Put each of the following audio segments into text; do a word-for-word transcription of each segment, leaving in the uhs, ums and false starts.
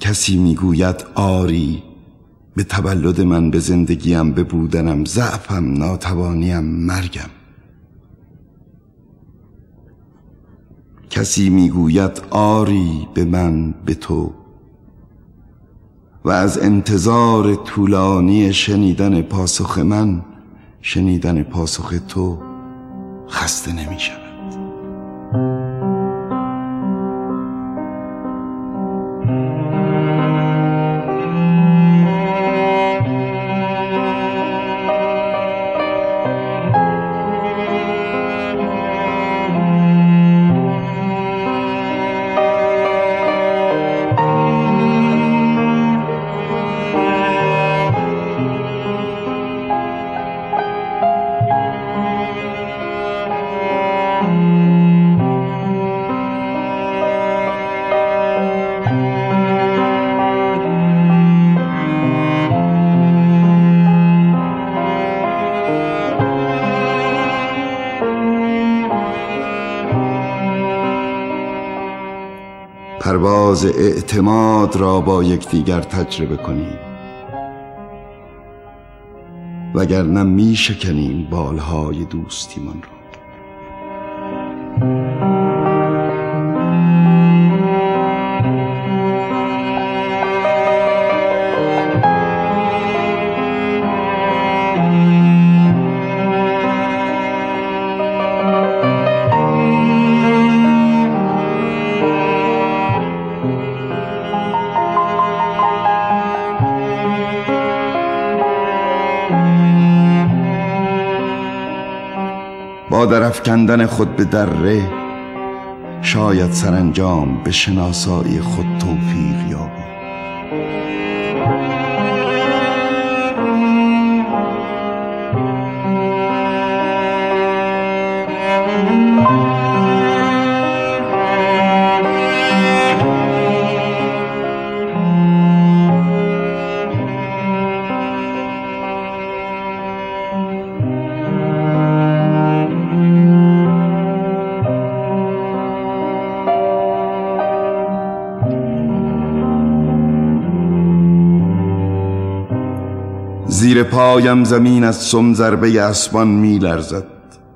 کسی میگوید آری به تولد من، به زندگیم، به بودنم، ضعفم، ناتوانیم، مرگم. کسی میگوید آری به من، به تو، و از انتظار طولانی شنیدن پاسخ من، شنیدن پاسخ تو خسته نمی شود. پرواز اعتماد را با یکدیگر تجربه کنیم، وگرنه می شکنیم بالهای دوستیمان را. با درافکندن خود به دره، شاید سرانجام به شناسایی خود توفیق یابی. زیر پایم زمین از سم ضربه اسبان می لرزد.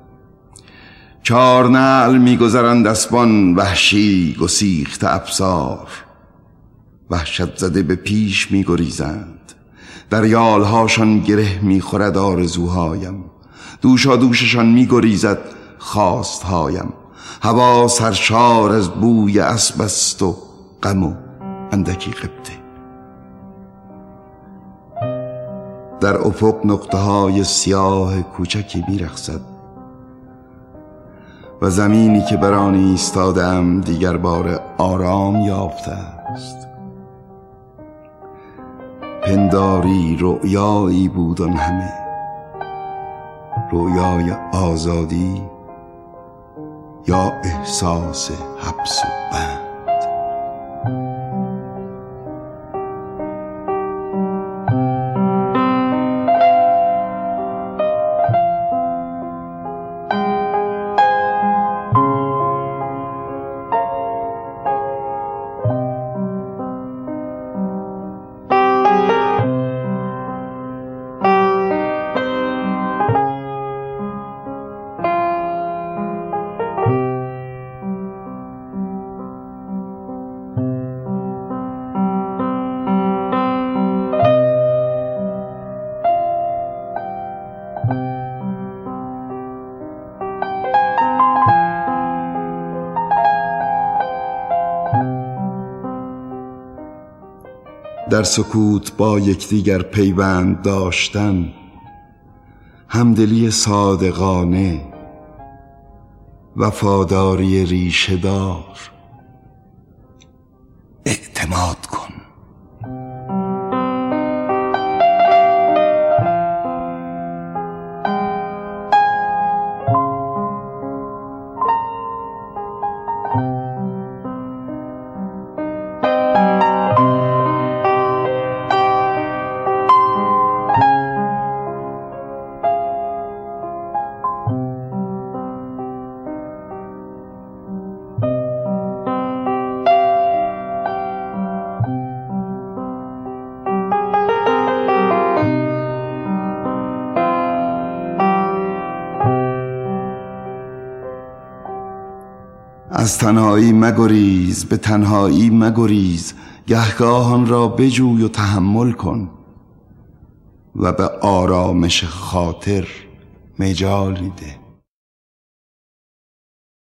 چار نعل می گذرند اسبان، وحشی گسیخت ابصار. وحشت زده به پیش می گریزند، در یالهاشان گره می خورد آرزوهایم. دوشا دوششان می گریزد خواستهایم. هوا سرشار از بوی اسب است و غم و اندکی غبطه. در افق نقطه های سیاه کوچکی می‌رقصد و زمینی که بر آن ایستاده‌ام دیگر بار آرام یافته است. پنداری رؤیایی بود آن همه، رؤیای آزادی یا احساس حبس و بند. در سکوت با یکدیگر پیوند داشتن، همدلی صادقانه، وفاداری ریشه دار. اعتماد کن. از تنهایی مگریز، به تنهایی مگریز، گهگاهان را بجوی و تحمل کن و به آرامش خاطر مجالی ده.